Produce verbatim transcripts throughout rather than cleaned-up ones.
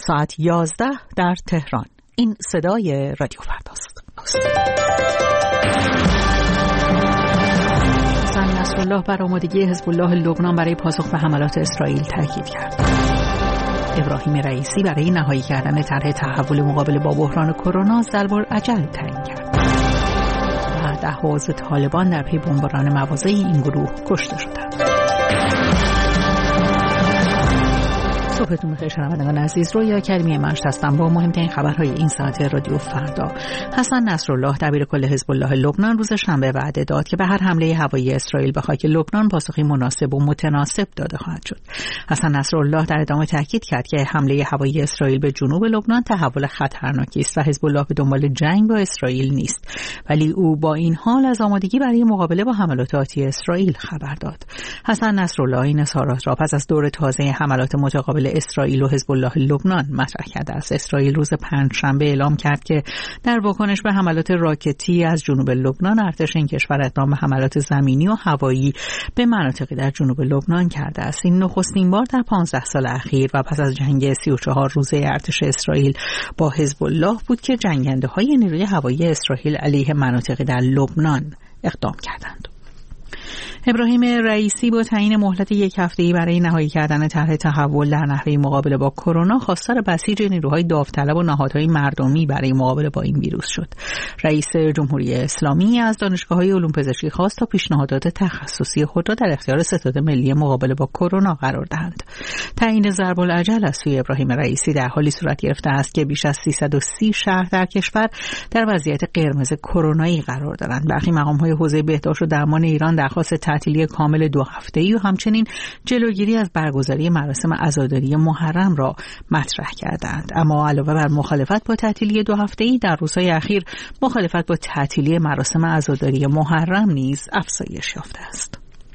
ساعت یازده در تهران. این صدای رادیو فرداست. حسن نصرالله بر آمادگی حزب الله لبنان برای پاسخ به حملات اسرائیل تاکید کرد. ابراهیم رئیسی برای نهایی کردن طرح تحول مقابله با بحران کرونا ضرب‌العجل تعیین کرد. و ده‌ها عضو طالبان در پی بمباران مواضع این گروه کشته شدند. صبحتون بخیر شنوندگان عزیز، رویا کریمی منشت هستم با مهمترین خبرهای این ساعت رادیو فردا. حسن نصرالله دبیرکل حزب الله لبنان روز شنبه وعده داد که به هر حمله هوایی اسرائیل به خاک لبنان پاسخی مناسب و متناسب داده خواهد شد. حسن نصرالله در ادامه تاکید کرد که حمله هوایی اسرائیل به جنوب لبنان تحول خطرناکی است و حزب الله به دنبال جنگ با اسرائیل نیست، ولی او با این حال از آمادگی برای مقابله با حملات آتی اسرائیل خبر داد. حسن نصرالله این اظهارات را پس از دور تازه حملات متقابل اسرائیل و حزب الله لبنان مطرح کرده است. اسرائیل روز پنجشنبه اعلام کرد که در واکنش به حملات راکتی از جنوب لبنان ارتش این کشور اقدام به حملات زمینی و هوایی به مناطقی در جنوب لبنان کرده است. این نخستین بار در پانزده سال اخیر و پس از جنگ سی و چهار روزه ارتش اسرائیل با حزب الله بود که جنگنده‌های نیروی هوایی اسرائیل علیه مناطقی در لبنان اقدام کردند. ابراهیم رئیسی با تعیین مهلت یک هفته‌ای برای نهایی کردن طرح تحول در نحوه مقابله با کرونا خواستار بسیج نیروهای داوطلب و نهادهای مردمی برای مقابله با این ویروس شد. رئیس جمهوری اسلامی از دانشگاه‌های علوم پزشکی خواست تا پیشنهادات تخصصی خود را در اختیار ستاد ملی مقابله با کرونا قرار دهند. تعیین ضرب‌العجل از سوی ابراهیم رئیسی در حالی صورت گرفته است که بیش از سیصد و سی شهر در کشور در وضعیت قرمز کرونایی قرار دارند. برخی مقام‌های حوزه بهداشت و درمان ایران درخواست تعطیلی کامل دو هفته‌ای و همچنین جلوگیری از برگزاری مراسم عزاداری محرم را مطرح کردند. اما علاوه بر مخالفت با تعطیلی دو هفته‌ای، در روزهای اخیر مخالفت با تعطیلی مراسم عزاداری محرم نیز افزایش یافته است.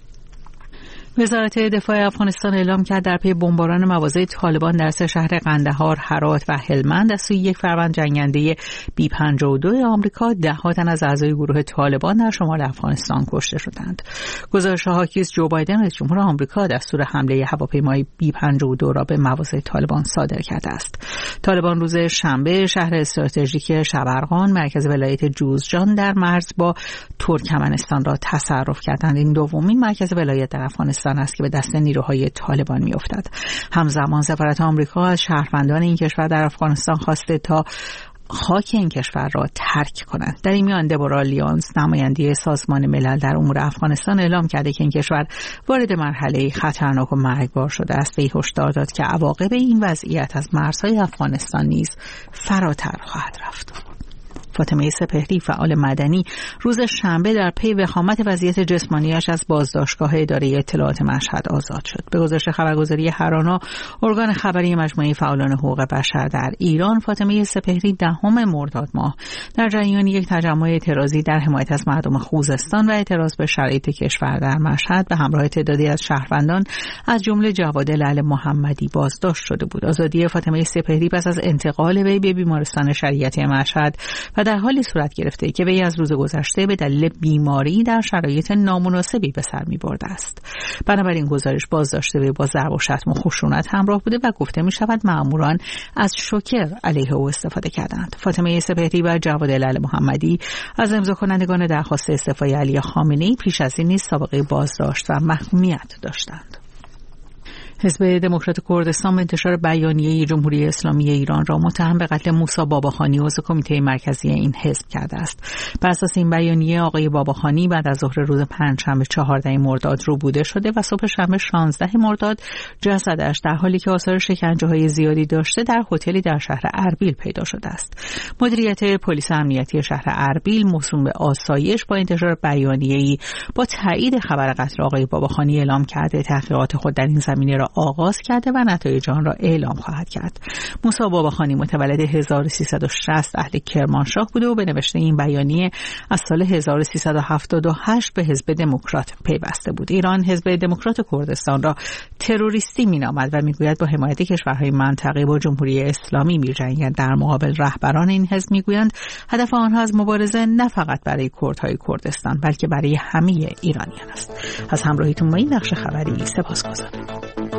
وزارت دفاع افغانستان اعلام کرد در پی بمباران مواضع طالبان در سه شهر قندهار، هرات و هلمند از سوی یک فروند جنگنده بی پنجاه و دو آمریکا ده تن از اعضای گروه طالبان در شمال افغانستان کشته شدند. گزارش حاکی از جو بایدن رئیس جمهور آمریکا دستور حمله هواپیمای بی پنجاه و دو را به مواضع طالبان صادر کرده است. طالبان روز شنبه شهر استراتژیک شبرغان مرکز ولایت جوزجان در مرز با ترکمنستان را تصرف کردند. این دومین مرکز ولایت در افغانستان است که به دست نیروهای طالبان می‌افتد. همزمان سفارت آمریکا از شهروندان این کشور در افغانستان خواسته تا خاک این کشور را ترک کنند. در این میان دبورا لیونز نماینده سازمان ملل در امور افغانستان اعلام کرده که این کشور وارد مرحله خطرناک و مرگبار شده است و هشدار داد که عواقب این وضعیت از مرزهای افغانستان نیز فراتر خواهد رفت. فاطمه سپهری فعال مدنی روز شنبه در پی وخامت وضعیت جسمانیش از بازداشتگاه اداره اطلاعات مشهد آزاد شد. به گزارش خبرگزاری هرانا، ارگان خبری مجموعه فعالان حقوق بشر در ایران، فاطمه سپهری دهم مرداد ماه در جریان یک تجمع اعتراضی در حمایت از مردم خوزستان و اعتراض به شرایط کشور در مشهد به همراه تعدادی از شهروندان از جمله جواد لعل محمدی بازداشت شده بود. آزادی فاطمه سپهری پس از انتقال وی به بیمارستان شریعتی مشهد و در حالی صورت گرفته که وی از روز گذشته به دلیل بیماری در شرایط نامناسبی به سر می‌برده است. بنابراین گزارش بازداشت وی با ضرب و شتم و خشونت همراه بوده و گفته می‌شود مأموران از شوکر علیه او استفاده کردند. فاطمه سپهری و جواد لعل محمدی از امضا کنندگان درخواست استعفای علی خامنه‌ای پیش از این نیز سابقه بازداشت و محکومیت داشتند. حزب دموکرات کردستان به انتشار بیانیه جمهوری اسلامی ایران را متهم به قتل موسی باباخانی عضو کمیته مرکزی این حزب کرده است. بر اساس این بیانیه آقای باباخانی بعد از ظهر روز پنجشنبه چهاردهم مرداد روبوده شده و صبح شنبه شانزدهم مرداد جسدش در حالی که آثار شکنجه‌های زیادی داشته در هتلی در شهر اربیل پیدا شده است. مدیریت پلیس امنیتی شهر اربیل موسوم به آسایش با انتشار بیانیه‌ای با تایید خبر قتل آقای باباخانی اعلام کرده تحقیقات خود در این زمینه را آغاز کرده و نتایج آن را اعلام خواهد کرد. موسی باباخانی متولد هزار و سیصد و شصت اهل کرمانشاه بوده و به نوشته این بیانیه از سال هزار و سیصد و هفتاد و هشت به حزب دموکرات پیوسته بود. ایران حزب دموکرات کردستان را تروریستی می‌نامد و می‌گوید با حمایت کشورهای منطقه با جمهوری اسلامی می‌جنگند. در مقابل رهبران این حزب می‌گویند هدف آنها از مبارزه نه فقط برای کردهای کردستان بلکه برای همه ایرانیان است. از همراهیتون با این بخش خبری سپاسگزارم.